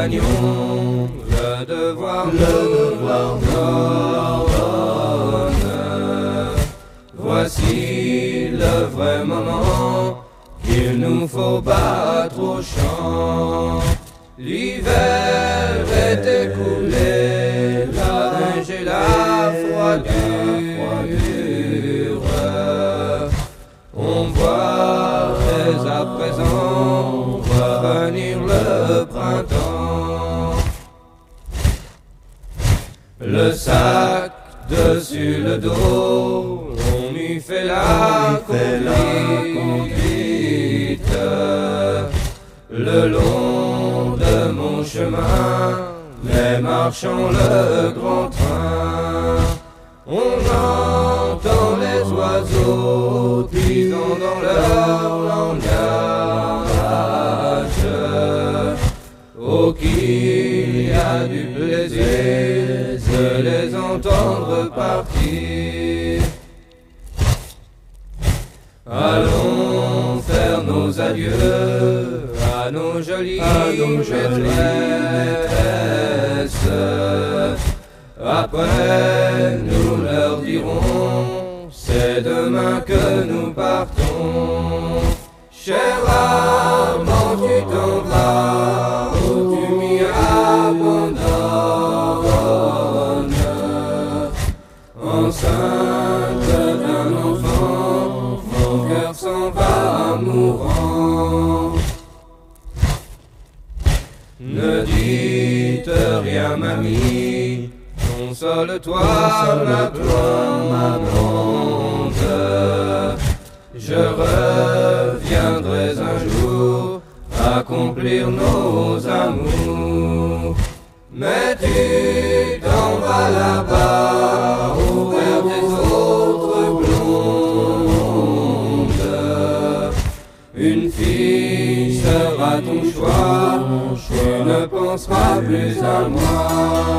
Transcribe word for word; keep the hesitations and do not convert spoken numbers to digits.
compagnons, le devoir, le devoir d'ordonne. Voici le vrai moment qu'il nous faut battre au champ. L'hiver est écoulé, la neige et la froidure. On voit dès à présent revenir le printemps. Le sac dessus le dos, on y fait la conduite. Le long de mon chemin, les marchant le grand train. On entend les oiseaux disant dans leur langage. Oh, qu'il y a du plaisir de les entendre partir. Allons faire nos adieux à nos jolies, à nos maîtresses. Après nous leur dirons, c'est demain que nous partons. Cher amant, tu t'en vas, où tu m'y abandonnes. Enceinte d'un enfant, mon cœur s'en va mourant. Ne dites rien, mamie, console-toi, ma ma blonde. Je reviendrai un jour accomplir nos amours. Mais tu t'en vas là-bas, au vers des autres blondes. Une fille sera ton choix, tu ne penseras plus à moi.